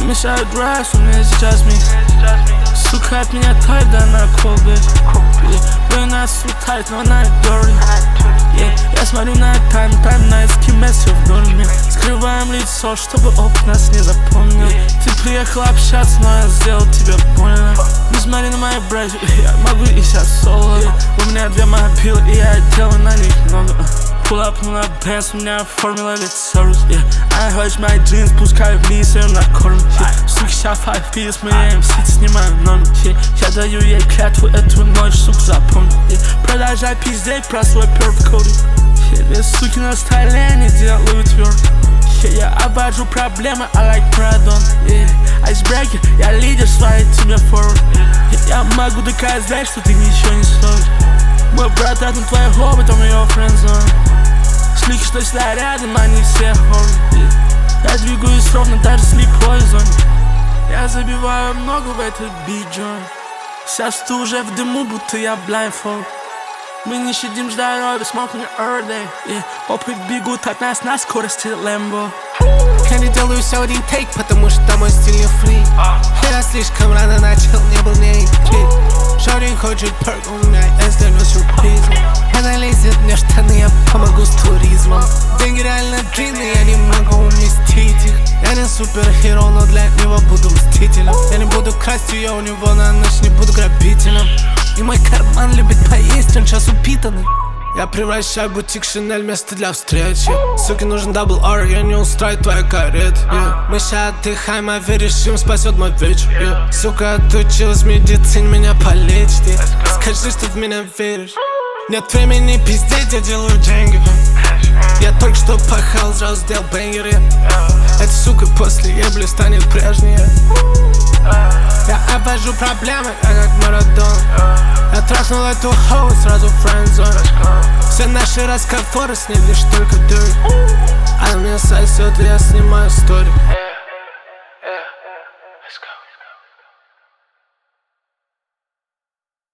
мешают драйв, у меня сейчас микс. Сука от меня тает, да она колбе. Вы нас слутает, но она dirty. Я смотрю на тайм на эскимесе в доме. Скрываем лицо, чтобы опыт нас не запомнил. Ты приехал общаться, но я сделал тебе больно. Не смотри на мои братья, я могу и сейчас соло. У меня 2 мобилы, и я делаю на них много. Pull up на Benz, у меня формула лицорус. I heard мои джинсы, пускаю вниз, я на корм. Суки, сейчас 5 пиз, мы MC, снимаю номер. Я даю ей клятву эту ночь, сука, запомни. Продолжай пиздеть про свой perfect coding. Две суки на столе, не делаю тверд. Я обвожу проблемы, I like Maradona. Айсбрекер, я лидер своей тебе forward. Я могу доказать, что ты ничего не стоишь. Мой брат рядом твоих хобби, он ее френдзон. Слики, что сюда рядом, они все хоры. Я двигаюсь ровно даже в слепой зоне. Я забиваю много в этот бит-джойнт. Сейчас ты уже в дыму, будто я blindfold. Мы не щадим здоровье, smoking every day. Опыт бегут от нас на скорости Лэмбо. Я не делаю все один тейк, потому что мой стиль не фри. Я слишком рано начал, не был не идти. Шорин хочет перк, у меня есть для него сюрпризы. Она лезет мне в штаны, я помогу с туризмом. Деньги реально длинные, я не могу уместить их. Я не супергеро, но для него буду мстителем. Я не буду красть ее у него на ночь, не буду грабителем. И мой карман любит поесть, он сейчас упитанный. Я превращаю бутик Шинель место для встречи. Суке нужен дабл R, я не устрою твою карету. Мы ща отдыхаем, а веришь, им спасет мой вечер. Сука отучилась в медицине, меня полечит. Скажи, что в меня веришь. Нет времени пиздеть, я делаю деньги. Я только что пахал, сразу сделал бэнгеры. Эта сука после ебли станет прежней. Я обвожу проблемы, я как Марадона. Я трахнул эту хоу, сразу френдзон. Все наши разговоры с ней лишь только dirt. Она меня сосет, и я снимаю стори.